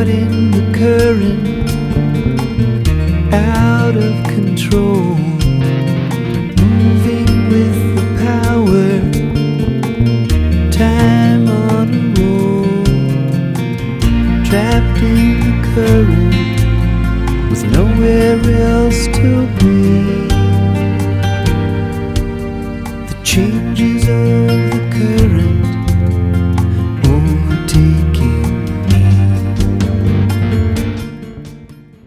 caught in the current, out of control, moving with the power, time on a roll, trapped in the current with nowhere else to be. The changes of the current